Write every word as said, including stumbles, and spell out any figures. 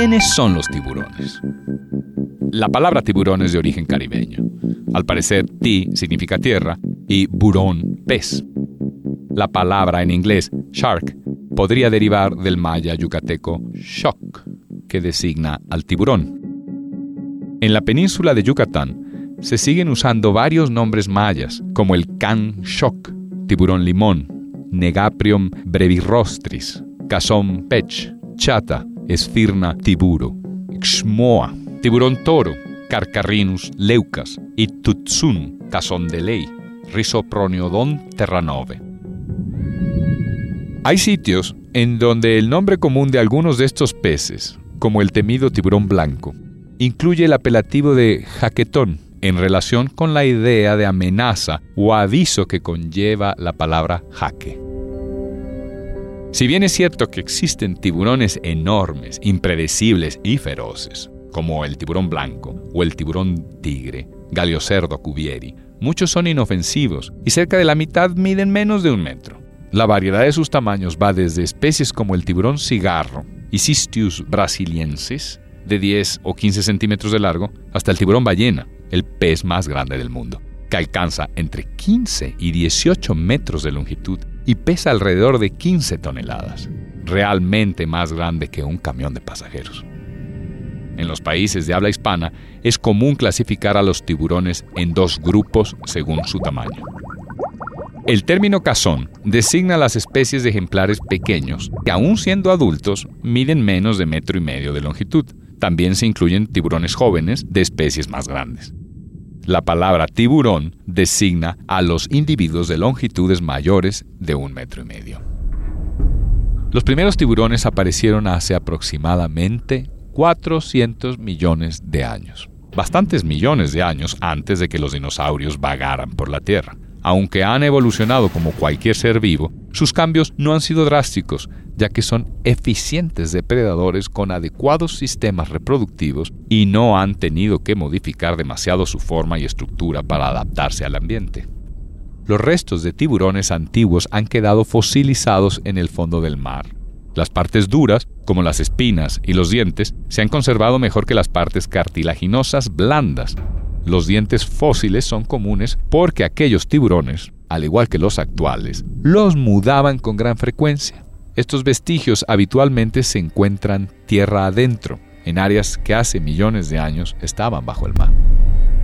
¿quiénes son los tiburones? La palabra tiburón es de origen caribeño. Al parecer, ti significa tierra y burón, pez. La palabra en inglés, shark, podría derivar del maya yucateco shock, que designa al tiburón. En la península de Yucatán se siguen usando varios nombres mayas, como el can shock, tiburón limón, Negaprium brevirostris, casón pech, chata, esfirna tiburo, xmoa, tiburón toro, Carcarrinus leucas y tutsun, casón de ley, Rhizoproniodon terranove. Hay sitios en donde el nombre común de algunos de estos peces, como el temido tiburón blanco, incluye el apelativo de jaquetón en relación con la idea de amenaza o aviso que conlleva la palabra jaque. Si bien es cierto que existen tiburones enormes, impredecibles y feroces, como el tiburón blanco o el tiburón tigre, Galiocerdo cuvieri, muchos son inofensivos y cerca de la mitad miden menos de un metro. La variedad de sus tamaños va desde especies como el tiburón cigarro, Isistius brasiliensis, de diez o quince centímetros de largo, hasta el tiburón ballena, el pez más grande del mundo, que alcanza entre quince y dieciocho metros de longitud y pesa alrededor de quince toneladas, realmente más grande que un camión de pasajeros. En los países de habla hispana es común clasificar a los tiburones en dos grupos según su tamaño. El término casón designa las especies de ejemplares pequeños que, aun siendo adultos, miden menos de metro y medio de longitud. También se incluyen tiburones jóvenes de especies más grandes. La palabra tiburón designa a los individuos de longitudes mayores de un metro y medio. Los primeros tiburones aparecieron hace aproximadamente cuatrocientos millones de años. Bastantes millones de años antes de que los dinosaurios vagaran por la Tierra. Aunque han evolucionado como cualquier ser vivo, sus cambios no han sido drásticos, ya que son eficientes depredadores con adecuados sistemas reproductivos y no han tenido que modificar demasiado su forma y estructura para adaptarse al ambiente. Los restos de tiburones antiguos han quedado fosilizados en el fondo del mar. Las partes duras, como las espinas y los dientes, se han conservado mejor que las partes cartilaginosas blandas. Los dientes fósiles son comunes porque aquellos tiburones, al igual que los actuales, los mudaban con gran frecuencia. Estos vestigios habitualmente se encuentran tierra adentro, en áreas que hace millones de años estaban bajo el mar.